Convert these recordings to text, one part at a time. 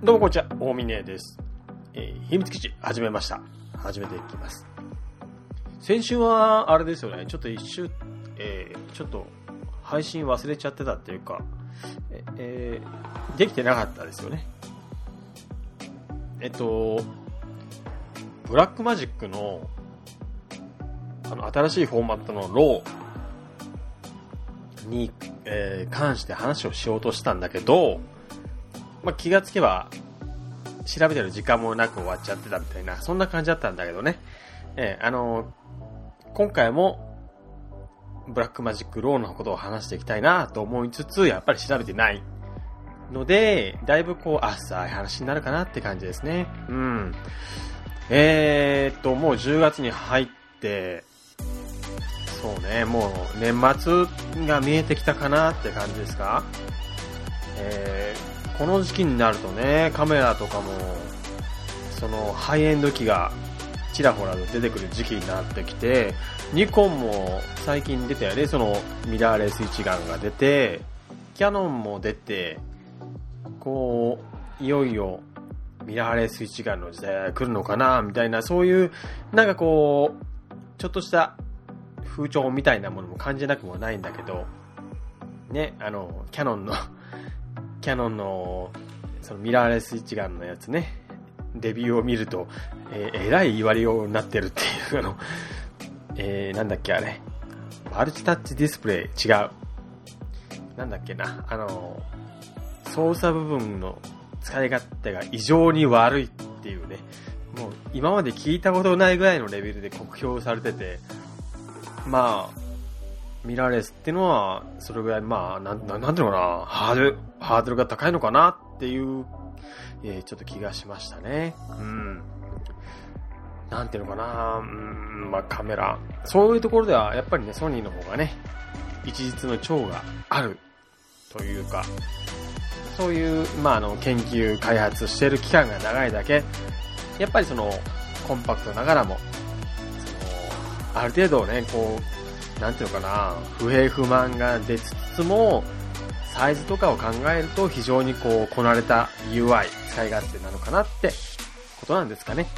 どうもこんにちは、大峰です。秘密基地始めました。始めていきます。先週はあれですよね、ちょっとちょっと配信忘れちゃってたっていうか、できてなかったですよね。ブラックマジックの新しいフォーマットのローに、関して話をしようとしたんだけど、気がつけば調べてる時間もなく終わっちゃってたみたいな、そんな感じだったんだけどね。今回もブラックマジックローのことを話していきたいなと思いつつ、やっぱり調べてないので、だいぶ浅い話になるかなって感じですね。もう10月に入って、そうね、もう年末が見えてきたかなって感じですか。この時期になるとね、カメラとかもそのハイエンド機がちらほらと出てくる時期になってきて、ニコンも最近出たよね。そのミラーレス一眼が出て、キヤノンも出て、いよいよミラーレス一眼の時代が来るのかなみたいな、そういうちょっとした風潮みたいなものも感じなくもないんだけどね。キヤノンのそのミラーレス一眼のやつね、レビューを見ると、えらい言われようになってるっていうなんだっけあれ、マルチタッチディスプレイ、違う、なんだっけな、操作部分の使い勝手が異常に悪いっていうね、もう今まで聞いたことないぐらいのレベルで酷評されてて、ミラーレスってのはそれぐらいなんていうのかな、ハードルが高いのかなっていう、ちょっと気がしましたね。なんていうのかな、カメラ、そういうところではやっぱりね、ソニーの方がね、一日の長があるというか、そういう研究開発している期間が長いだけ、やっぱりそのコンパクトながらも、ある程度ね、なんていうのかな、不平不満が出つつも、サイズとかを考えると非常にこなれた UI、使い勝手なのかなってことなんですかね。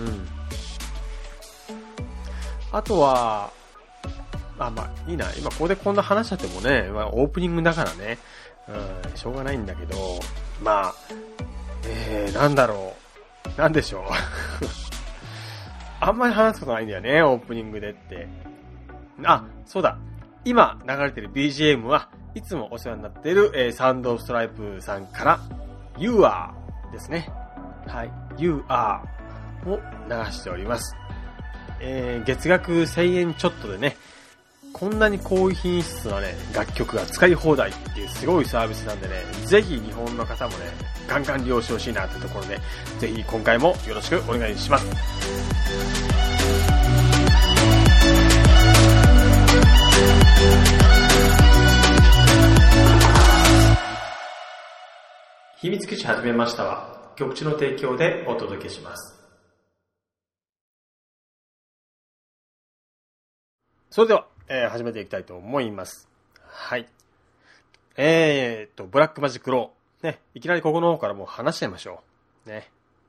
あとは、いいな、今ここでこんな話しちゃってもね、オープニングだからね、しょうがないんだけど、なんでしょう。あんまり話すことないんだよね、オープニングでって。そうだ。今流れてる BGM はいつもお世話になっている、サウンドストライプさんから You Are ですね。はい。You Are を流しております。月額1000円ちょっとでね、こんなに高品質なね、楽曲が使い放題っていうすごいサービスなんでね、ぜひ日本の方もね、ガンガン利用してほしいなってところで、ぜひ今回もよろしくお願いします。秘密基地始めましたは、局地の提供でお届けします。それでは、始めていきたいと思います。はい。ブラックマジックロー。ね、いきなりここの方からもう話しちゃいましょう。ね。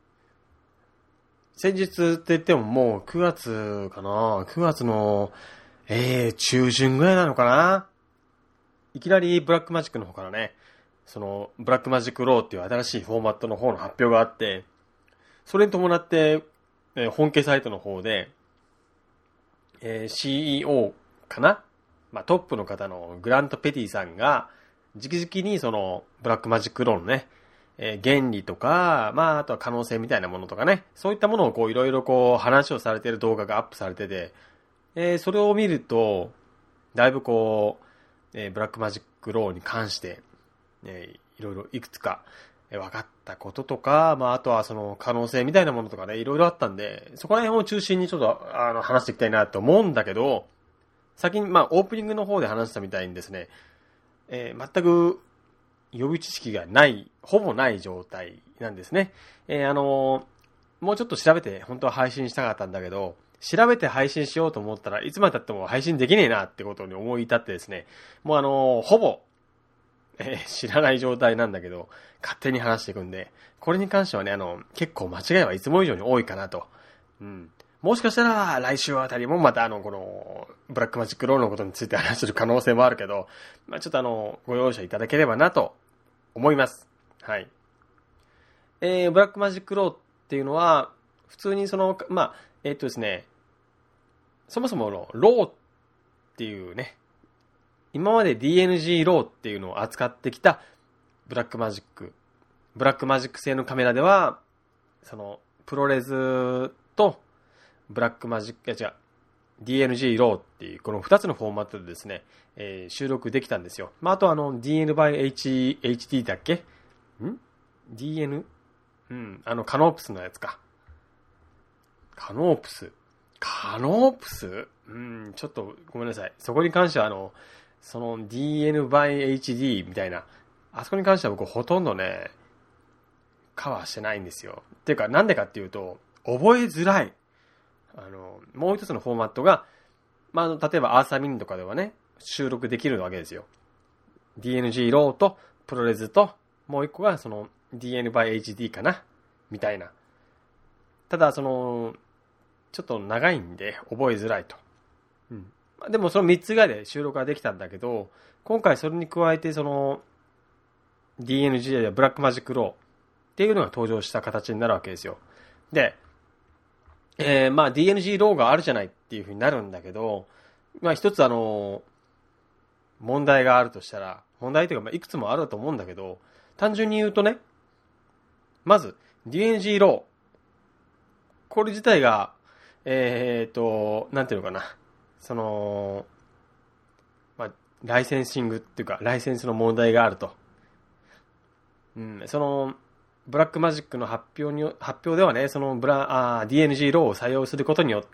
先日って言ってももう9月かな。9月の、中旬ぐらいなのかな。いきなりブラックマジックの方からね、そのブラックマジックローっていう新しいフォーマットの方の発表があって、それに伴って、本家サイトの方で、CEO かな、トップの方のグラント・ペティさんが直々にそのブラックマジックローのね、原理とか、あとは可能性みたいなものとかね、そういったものをいろいろ話をされている動画がアップされてて、それを見るとだいぶブラックマジックローに関して、いろいろいくつか分かったこととか、あとはその可能性みたいなものとかね、いろいろあったんで、そこら辺を中心にちょっと話していきたいなと思うんだけど、先にオープニングの方で話したみたいにですね、全く予備知識がない、ほぼない状態なんですね。もうちょっと調べて本当は配信したかったんだけど、調べて配信しようと思ったらいつまで経っても配信できねえなってことに思い至ってですね、もうほぼ知らない状態なんだけど、勝手に話していくんで、これに関してはね、結構間違いはいつも以上に多いかなと。うん。もしかしたら、来週あたりもまたこの、ブラックマジックローのことについて話する可能性もあるけど、まあ、ちょっとご容赦いただければなと思います。はい。ブラックマジックローっていうのは、普通にまあ、ですね、そもそものローっていうね、今まで DNG ローっていうのを扱ってきたブラックマジック製のカメラでは、プロレスとブラックマジック、DNG ローっていうこの2つのフォーマットでですね、収録できたんですよ。まあ、あとDN by HD だっけ?DN? うん、カノープスのやつか。カノープスうん、ちょっとごめんなさい。そこに関してはその DN by HD みたいな、あそこに関しては僕ほとんどね、カバーしてないんですよ。っていうか、なんでかっていうと、覚えづらい。もう一つのフォーマットが、まあ、例えばアーサーミニとかではね、収録できるわけですよ。DNG ローとプロレスと、もう一個がDN by HD かなみたいな。ただ、ちょっと長いんで覚えづらいと。うん。でもその3つぐらいで収録ができたんだけど、今回それに加えてDNG やブラックマジックローっていうのが登場した形になるわけですよ。で、まあ DNG ローがあるじゃないっていう風になるんだけど、まあ一つ問題があるとしたら、問題というかまあいくつもあると思うんだけど、単純に言うとね、まず DNG ロー。これ自体が、なんていうのかな。まあ、ライセンシングっていうか、ライセンスの問題があると。うん、ブラックマジックの発表ではね、DNG ローを採用することによって、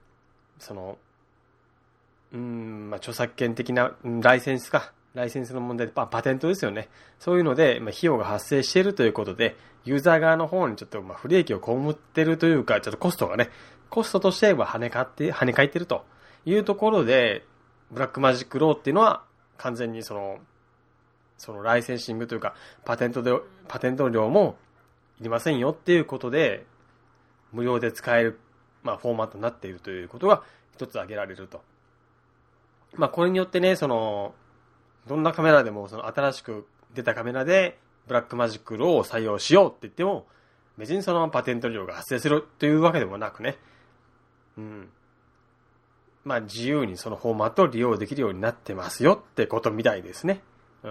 まあ、著作権的なライセンスの問題で、パテントですよね。そういうので、費用が発生しているということで、ユーザー側の方にちょっと不利益を被っているというか、ちょっとコストとしては跳ね返っているというところで、ブラックマジックローっていうのは完全にライセンシングというか、パテント料もいりませんよっていうことで、無料で使える、フォーマットになっているということが一つ挙げられると。これによってね、どんなカメラでも新しく出たカメラでブラックマジックローを採用しようって言っても、別にパテント料が発生するというわけでもなくね、うん。自由にそのフォーマットを利用できるようになってますよってことみたいですね。うん。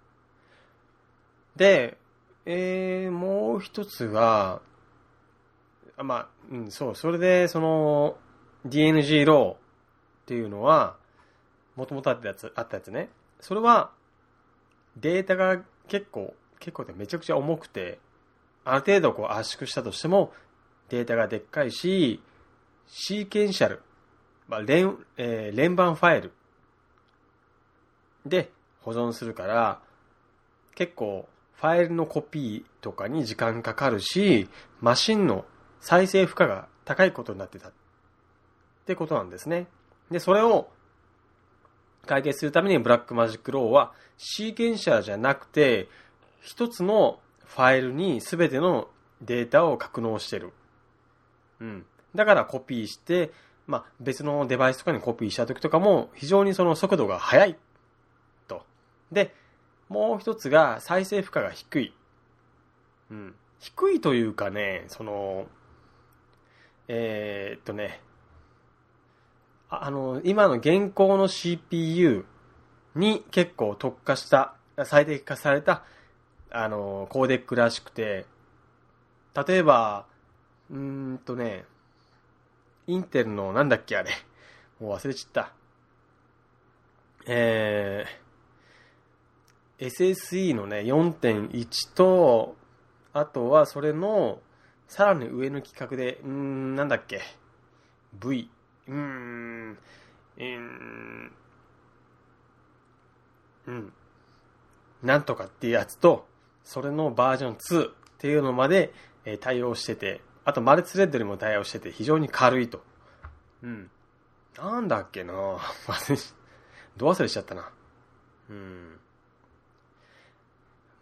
で、もう一つが、それでDNG ローっていうのは、もともとあったやつね。それは、データが結構でめちゃくちゃ重くて、ある程度圧縮したとしても、データがでっかいし、シーケンシャル、連番ファイルで保存するから、結構ファイルのコピーとかに時間かかるし、マシンの再生負荷が高いことになってたってことなんですね。で、それを解決するためにブラックマジックローはシーケンシャルじゃなくて、一つのファイルに全てのデータを格納してる。うん。だからコピーして、別のデバイスとかにコピーした時とかも非常に速度が速いと。で、もう一つが再生負荷が低い。うん。低いというかね、今の現行の CPU に結構特化した、最適化された、コーデックらしくて、例えば、インテルのなんだっけあれ。もう忘れちゃった。SSE のね、4.1 と、あとはそれの、さらに上の規格で、なんだっけ。V。なんとかっていうやつと、それのバージョン2っていうのまで対応してて、あとマルチスレッドにも対応してて非常に軽いと。うん。なんだっけなど忘れしちゃったな。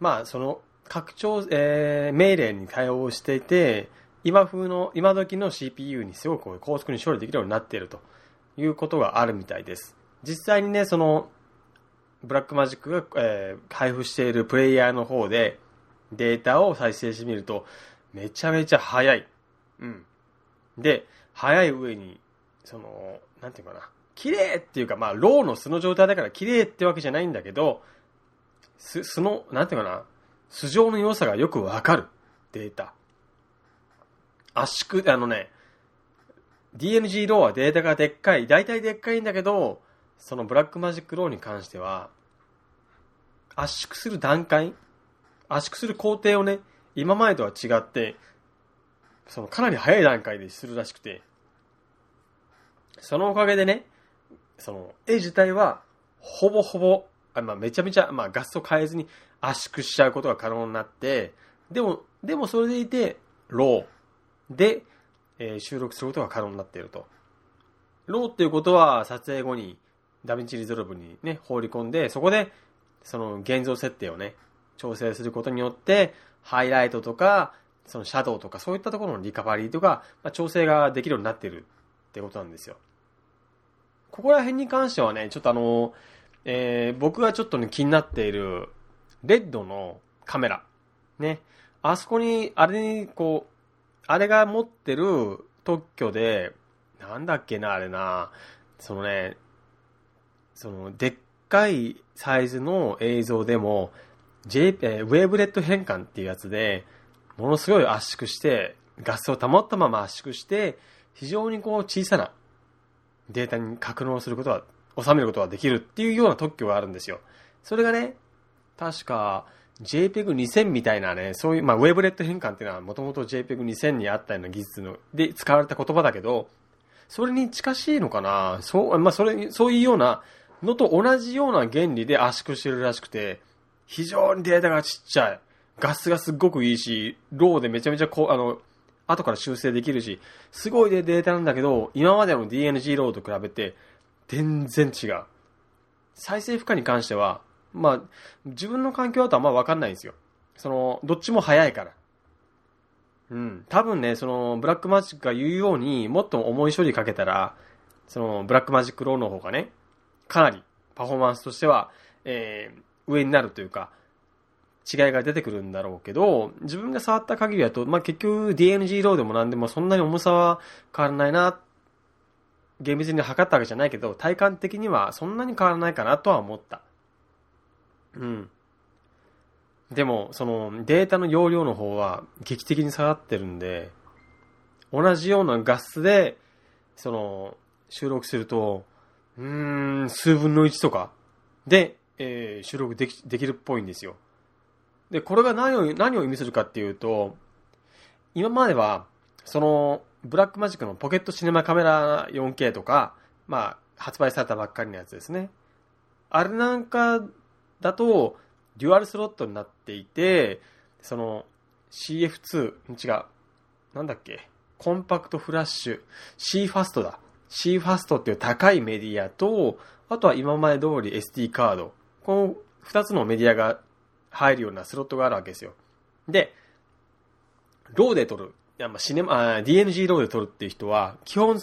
まあ、その拡張、命令に対応していて、今時の CPU にすごく高速に処理できるようになっているということがあるみたいです。実際にね、その、ブラックマジックが、配布しているプレイヤーの方でデータを再生してみると、めちゃめちゃ速い。うん。で、速い上に、その、なんていうかな、綺麗っていうか、まあ、ローの素の状態だから綺麗ってわけじゃないんだけど、素の、なんていうかな、素性の良さがよくわかるデータ。圧縮、DNG ローはデータがでっかい。大体でっかいんだけど、そのブラックマジックローに関しては、圧縮する段階、圧縮する工程をね、今までとは違って、そのかなり早い段階でするらしくて、そのおかげでね、その絵自体はほぼほぼ、めちゃめちゃ、画素変えずに圧縮しちゃうことが可能になって、でもそれでいて、ローで、収録することが可能になっていると。ローっていうことは撮影後にダヴィンチリゾルブにね、放り込んで、そこでその現像設定をね、調整することによって、ハイライトとか、そのシャドウとかそういったところのリカバリーとか、調整ができるようになっているってことなんですよ。ここら辺に関してはね、ちょっと僕がちょっとね、気になっている、レッドのカメラ。ね。あそこに、あれが持ってる特許で、なんだっけな、あれな。そのね、でっかいサイズの映像でも、ウェーブレット変換っていうやつで、ものすごい圧縮して、画素を保ったまま圧縮して、非常に小さなデータに収めることができるっていうような特許があるんですよ。それがね、確か JPEG2000 みたいなね、そういう、ウェーブレット変換っていうのはもともと JPEG2000 にあったような技術で使われた言葉だけど、それに近しいのかな、そういうようなのと同じような原理で圧縮してるらしくて、非常にデータがちっちゃい。画質がすっごくいいし、ローでめちゃめちゃ後から修正できるし、すごいデータなんだけど、今までの DNG ローと比べて、全然違う。再生負荷に関しては、自分の環境だとあんま分かんないんですよ。どっちも早いから。うん。多分ね、ブラックマジックが言うように、もっと重い処理かけたら、ブラックマジックローの方がね、かなりパフォーマンスとしては、上になるというか、違いが出てくるんだろうけど、自分が触った限りだと、結局 DNG ローでも何でもそんなに重さは変わらないな。厳密に測ったわけじゃないけど、体感的にはそんなに変わらないかなとは思った。うん。でも、データの容量の方は劇的に下がってるんで、同じような画質で、収録すると、数分の1とかで、収録できるっぽいんですよ。で、これが何を意味するかっていうと、今までは、ブラックマジックのポケットシネマカメラ 4K とか、発売されたばっかりのやつですね。あれなんかだと、デュアルスロットになっていて、CF2、違う。なんだっけ。コンパクトフラッシュ、CFast だ。CFast っていう高いメディアと、あとは今まで通り SD カード。この2つのメディアが入るようなスロットがあるわけですよ。で、ローで撮る。DNG ローで撮るっていう人は、基本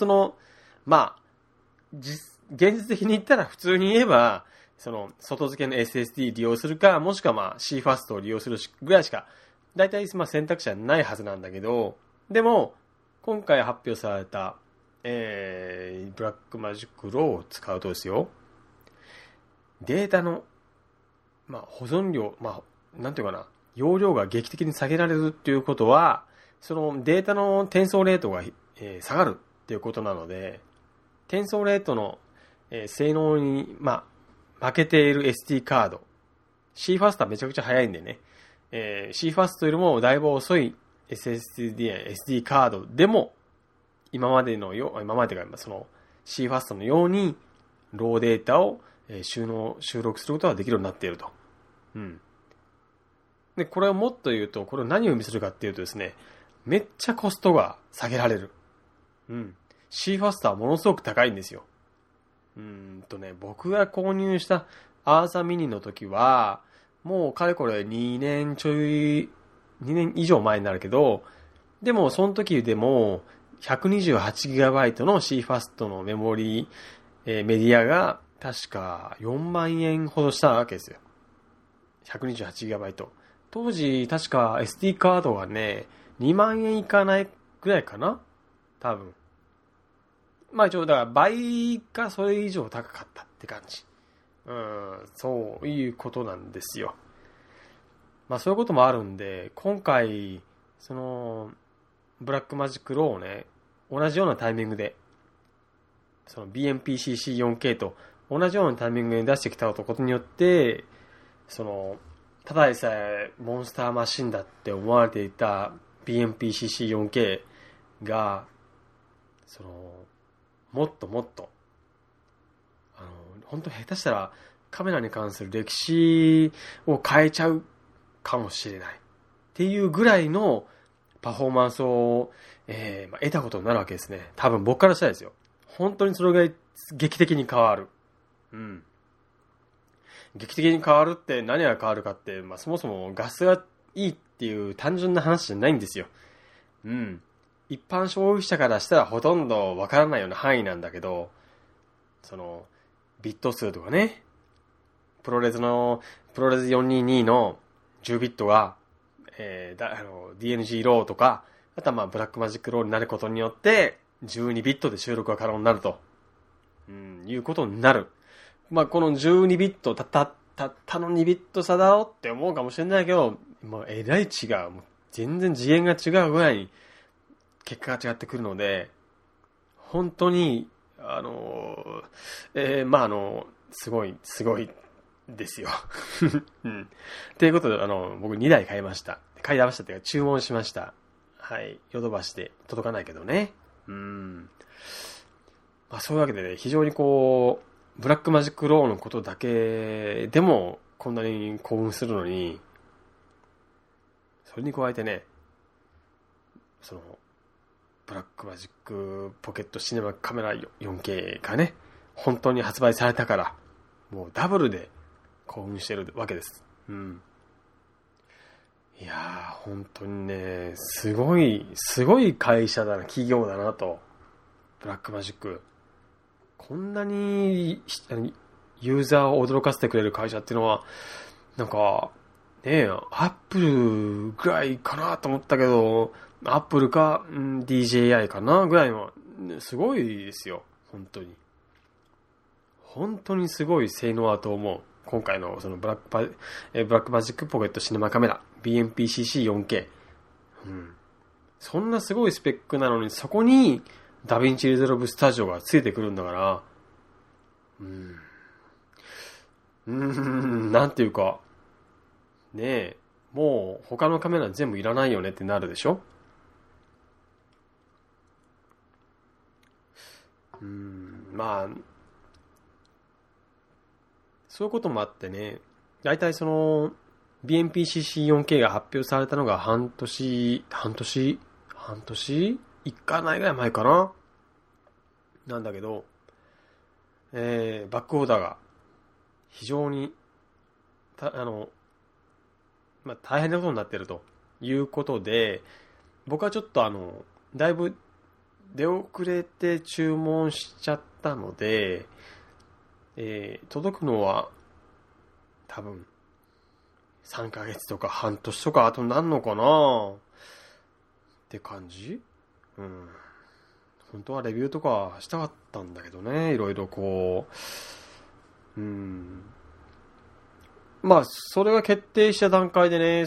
現実的に言ったら普通に言えば、外付けの SSD 利用するか、もしくはCFast を利用するぐらいしか、大体選択肢はないはずなんだけど、でも、今回発表された、ブラックマジックローを使うとですよ、データの、保存量、なんていうかな、容量が劇的に下げられるっていうことは、データの転送レートが、下がるっていうことなので、転送レートの、性能に、負けている SD カード。CFast はめちゃくちゃ速いんでね。CFast よりもだいぶ遅い SD カードでも、今までが、CFast のように、ローデータを、収録することができるようになっていると。うん。で、これをもっと言うと、これを何を意味するかっていうとですね、めっちゃコストが下げられる。うん。CFast はものすごく高いんですよ。僕が購入したアーサミニの時は、 もうかれこれ2年ちょい、2年以上前になるけど、でもその時でも 128GB の CFast のメモリメディアが確か4万円ほどしたわけですよ。128GB。当時確か SD カードがね、2万円いかないぐらいかな多分。まあ一応だから倍かそれ以上高かったって感じ。そういうことなんですよ。まあそういうこともあるんで、今回、その、ブラックマジックローをね、同じようなタイミングで、その BMPCC4K と同じようなタイミングで出してきたことによって、その、ただでさえモンスターマシンだって思われていた BMPCC4K が、その、もっともっと、本当下手したらカメラに関する歴史を変えちゃうかもしれないっていうぐらいのパフォーマンスを、得たことになるわけですね。多分僕からしたらですよ。本当にそれが劇的に変わる。劇的に変わるって何が変わるかって、そもそも画質がいいっていう単純な話じゃないんですよ。一般消費者からしたらほとんどわからないような範囲なんだけど、その、ビット数とかね、プロレス422の10ビットが、DNG ローとか、あとはブラックマジックローになることによって、12ビットで収録が可能になると、いうことになる。この12ビット、たったの2ビット差だろって思うかもしれないけど、えらい違う。全然次元が違うぐらいに結果が違ってくるので、本当に、すごいですよ。ということで、僕2台買いました。買いましたっていうか注文しました。はい。ヨドバシで届かないけどね。そういうわけでね、非常にこう、ブラックマジックローのことだけでもこんなに興奮するのに、それに加えてね、その、ブラックマジックポケットシネマカメラ 4K がね、本当に発売されたから、もうダブルで興奮してるわけです。いやー、本当にね、すごい会社だな、企業だなと。ブラックマジック。こんなにユーザーを驚かせてくれる会社っていうのは、なんか、ねえ、アップルぐらいかなと思ったけど、アップルか、DJI かなぐらいの、すごいですよ。本当に。本当にすごい性能だと思う。今回のそのブラックマジックポケットシネマカメラ BMPCC4K、そんなすごいスペックなのに、そこにダヴィンチリゾルブスタジオがついてくるんだから、なんていうか、ねえ、もう他のカメラ全部いらないよねってなるでしょ。そういうこともあってね、だいたいその BMPCC4K が発表されたのが半年いかないぐらい前かななんだけど、バックオーダーが非常に大変なことになっているということで、僕はちょっとだいぶ出遅れて注文しちゃったので、届くのは多分3ヶ月とか半年とか後になるのかなって感じ。本当はレビューとかしたかったんだけどね、いろいろこう、それが決定した段階でね、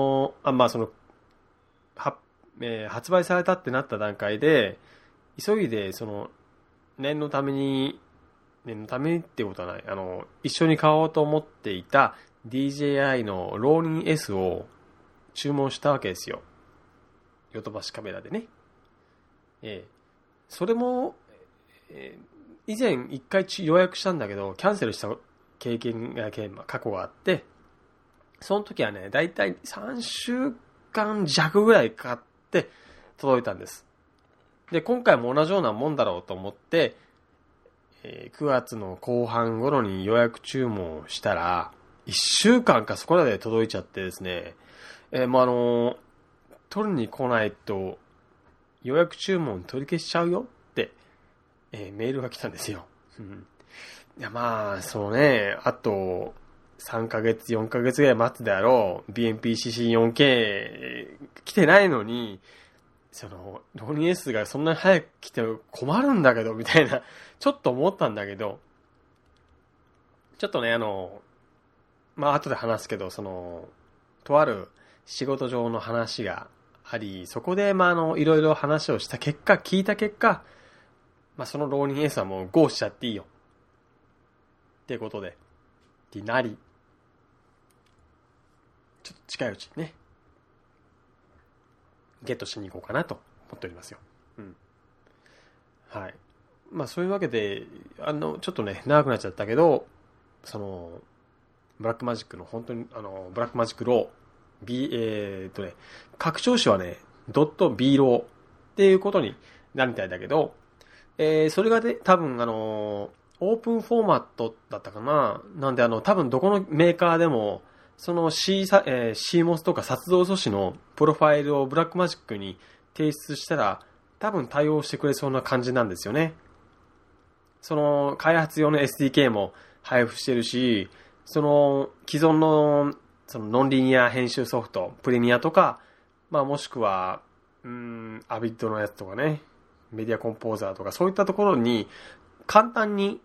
発売されたってなった段階で、急いで、念のためにってことはない、一緒に買おうと思っていた DJI のローニン S を注文したわけですよ。ヨドバシカメラでね。それも、以前一回予約したんだけど、キャンセルした過去があって、その時はね、だいたい3週間弱ぐらいかかって届いたんです。で、今回も同じようなもんだろうと思って、9月の後半頃に予約注文をしたら、 1週間かそこらで届いちゃってですね、もう取りに来ないと予約注文取り消しちゃうよって、メールが来たんですよ。いやそのね、あと3ヶ月、4ヶ月ぐらい待つであろう BMP-CC4K 来てないのに、その、ローニン S がそんなに早く来て困るんだけど、みたいな、ちょっと思ったんだけど、ちょっとね、後で話すけど、とある仕事上の話があり、そこで、いろいろ話をした結果、聞いた結果、そのローニン S はもう GO しちゃっていいよ。っていうことで、ってなり、ちょっと近いうちにね、ゲットしに行こうかなと思っておりますよ。はい。そういうわけで、ちょっとね、長くなっちゃったけど、ブラックマジックの本当に、ブラックマジックロー、拡張子はね、.b ローっていうことになるみたいだけど、それがで、多分オープンフォーマットだったかな。なんで多分どこのメーカーでも、その CMOS とか撮動素子のプロファイルをブラックマジックに提出したら、多分対応してくれそうな感じなんですよね。その開発用の SDK も配布してるし、その既存のそのノンリニア編集ソフト、プレミアとか、もしくは、アビッドのやつとかね、メディアコンポーザーとかそういったところに簡単に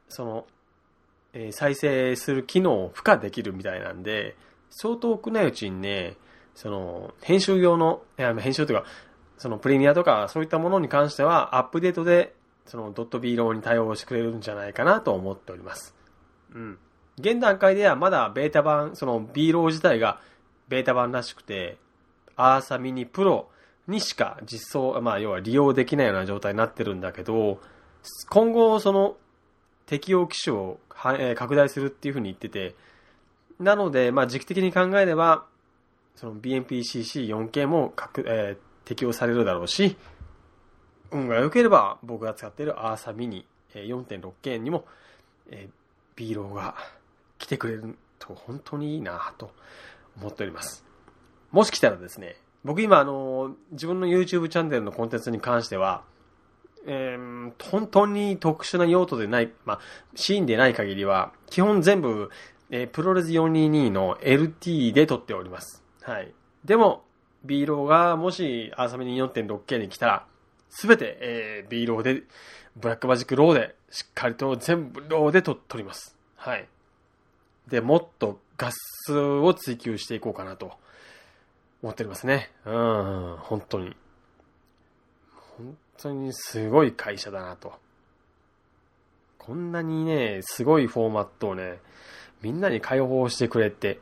再生する機能を付加できるみたいなんで、相当少ないうちにね、編集用の、編集というか、プレミアとかそういったものに関してはアップデートで.b ローに対応してくれるんじゃないかなと思っております。現段階ではまだベータ版、B ロー自体がベータ版らしくて、アーサミニプロにしか実装、要は利用できないような状態になってるんだけど、今後適用機種を拡大するっていうふうに言ってて、なので、時期的に考えれば、BMP-CC4K も適用されるだろうし、運が良ければ僕が使っているアーサミニ 4.6K にも、B ローが来てくれると本当にいいなと思っております。もし来たらですね、僕今自分の YouTube チャンネルのコンテンツに関しては、本当に特殊な用途でない、シーンでない限りは、基本全部、プロレス422の LT で撮っております。はい。でも、B ローがもし、アーサミニ 4.6K に来たら、すべて、B ローで、ブラックマジックローで、しっかりと全部ローで撮ります。はい。で、もっと画質を追求していこうかなと思っておりますね。本当に。本当にすごい会社だなと。こんなにね、すごいフォーマットをね、みんなに開放してくれて、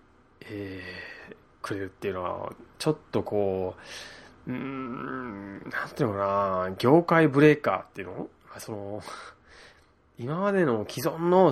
くれるっていうのは、ちょっとなんていうのかな、業界ブレーカーっていうの今までの既存の、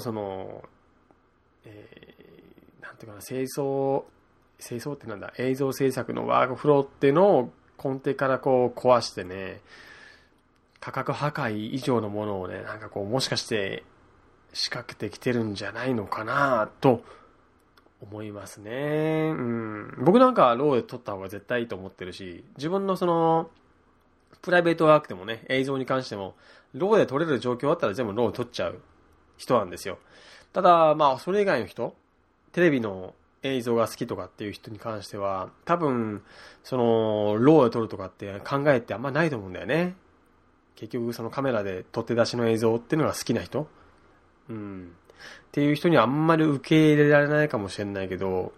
なんていうかな、清掃ってなんだ、映像制作のワークフローっていうのを根底から壊してね、価格破壊以上のものをね、もしかして仕掛けてきてるんじゃないのかなと思いますね。僕なんかはローで撮った方が絶対いいと思ってるし、自分のプライベートワークでもね、映像に関しても、ローで撮れる状況だったら全部ローで撮っちゃう人なんですよ。ただ、それ以外の人、テレビの映像が好きとかっていう人に関しては、多分、ローで撮るとかって考えってあんまないと思うんだよね。結局カメラで撮って出しの映像っていうのが好きな人、っていう人にはあんまり受け入れられないかもしれないけど、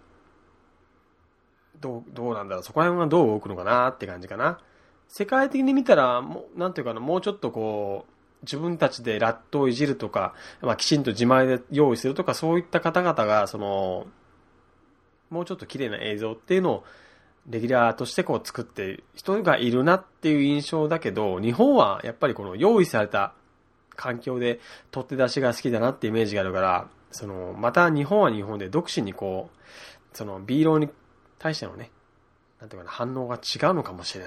どうなんだろう、そこら辺はどう動くのかなって感じかな。世界的に見たら、なんていうかな、もうちょっと自分たちでラットをいじるとか、きちんと自前で用意するとか、そういった方々が、もうちょっと綺麗な映像っていうのを、レギュラーとして作ってる人がいるなっていう印象だけど、日本はやっぱり用意された環境で取って出しが好きだなってイメージがあるから、また日本は日本で独自にB ローに対してのね、なんていうかな、反応が違うのかもしれない。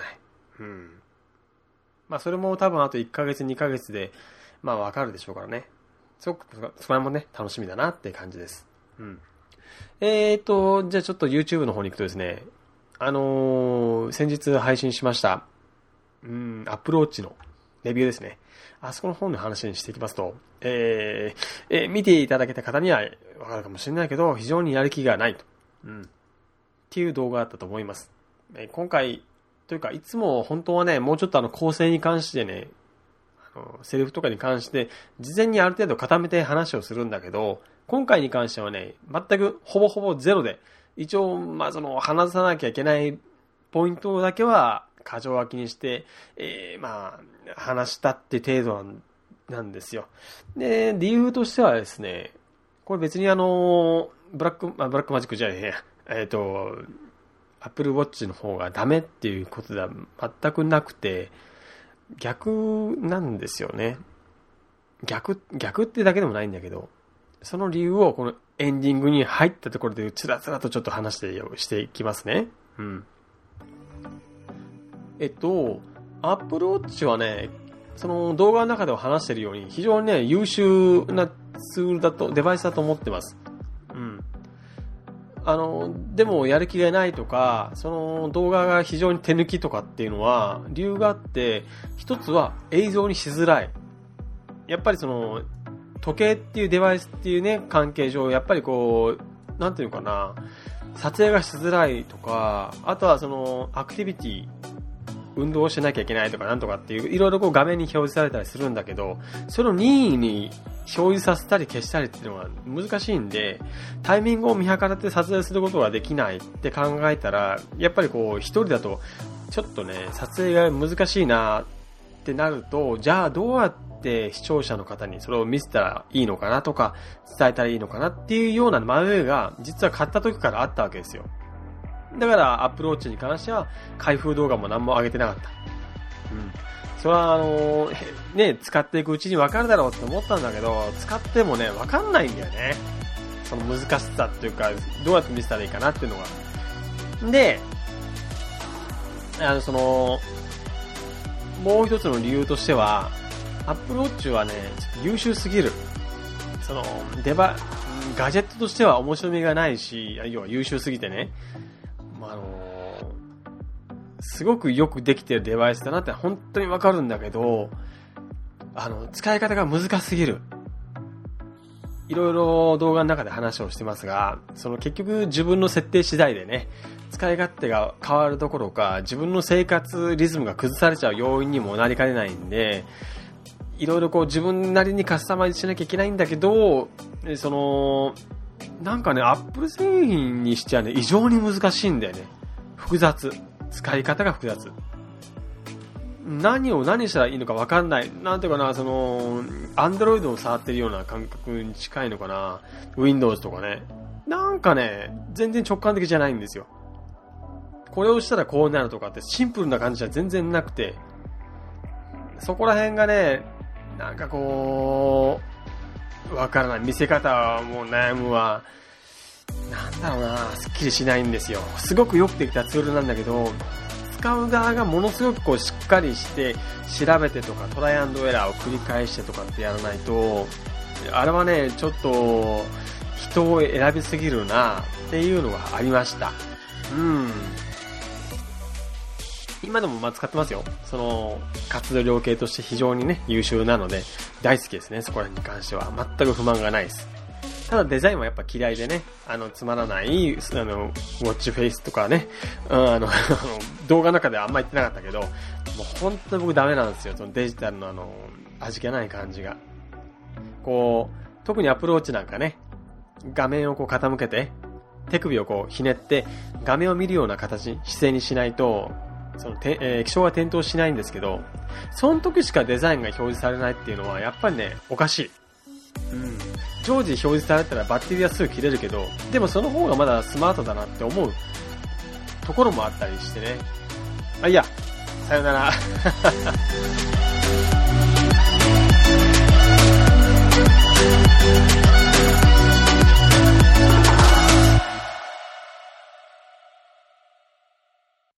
それも多分あと1ヶ月2ヶ月で、わかるでしょうからね。そこら辺もね、楽しみだなって感じです。 じゃあちょっと YouTube の方に行くとですね、先日配信しました、Apple Watch のレビューですね。あそこの本の話にしていきますと、見ていただけた方にはわかるかもしれないけど、非常にやる気がないと。っていう動画だったと思います。今回、というか、いつも本当はね、もうちょっと構成に関してね、セリフとかに関して、事前にある程度固めて話をするんだけど、今回に関してはね、全くほぼほぼゼロで、一応、話さなきゃいけないポイントだけは、箇条書きにして、話したって程度なんですよ。で、理由としてはですね、これ別にブラックマジックじゃねえや、Apple Watch の方がダメっていうことでは全くなくて、逆なんですよね。逆ってだけでもないんだけど、その理由をこのエンディングに入ったところでつらつらとちょっと話していきますね。Apple Watch はね、その動画の中では話しているように非常にね、優秀なツールだと、デバイスだと思ってます。でもやる気がないとか、その動画が非常に手抜きとかっていうのは理由があって、一つは映像にしづらい。やっぱりその時計っていうデバイスっていうね、関係上、やっぱりなんていうのかな、撮影がしづらいとか、あとはそのアクティビティ、運動をしなきゃいけないとかなんとかっていう、いろいろ画面に表示されたりするんだけど、その任意に表示させたり消したりっていうのが難しいんで、タイミングを見計らって撮影することができないって考えたら、やっぱり一人だとちょっとね、撮影が難しいなってなると、じゃあどうやって視聴者の方にそれを見せたらいいのかなとか、伝えたらいいのかなっていうような迷いが実は買った時からあったわけですよ。だからアップローチに関しては開封動画も何も上げてなかった。それは使っていくうちに分かるだろうって思ったんだけど、使ってもね、分かんないんだよね。その難しさっていうか、どうやって見せたらいいかなっていうのが。で、もう一つの理由としては、アップルウォッチはね、優秀すぎる。ガジェットとしては面白みがないし、要は優秀すぎてね、すごくよくできてるデバイスだなって本当にわかるんだけど、使い方が難しすぎる。いろいろ動画の中で話をしてますが、結局自分の設定次第でね、使い勝手が変わるどころか、自分の生活リズムが崩されちゃう要因にもなりかねないんで、いろいろ自分なりにカスタマイズしなきゃいけないんだけど、なんかね、アップル製品にしてはね、異常に難しいんだよね。複雑。使い方が複雑。何したらいいのか分かんない。なんていうかな、Android を触ってるような感覚に近いのかな。Windows とかね。なんかね、全然直感的じゃないんですよ。これをしたらこうなるとかってシンプルな感じじゃ全然なくて、そこら辺がね、なんか分からない。見せ方はもう悩むわ。なんだろうな、すっきりしないんですよ。すごくよくできたツールなんだけど、使う側がものすごくしっかりして調べてとかトライアンドエラーを繰り返してとかってやらないと、あれはね、ちょっと人を選びすぎるなっていうのがありました。今でも使ってますよ。活動量系として非常にね、優秀なので大好きですね。そこら辺に関しては全く不満がないです。ただデザインはやっぱ嫌いでね、つまらない、ウォッチフェイスとかね、動画の中ではあんま言ってなかったけど、もう本当に僕ダメなんですよ。デジタルの味気ない感じが。特にアプローチなんかね、画面を傾けて、手首をひねって、画面を見るような姿勢にしないと、気象は点灯しないんですけど、その時しかデザインが表示されないっていうのは、やっぱりね、おかしい。常時表示されたらバッテリーはすぐ切れるけど、でもその方がまだスマートだなって思うところもあったりしてね。いや、さよなら。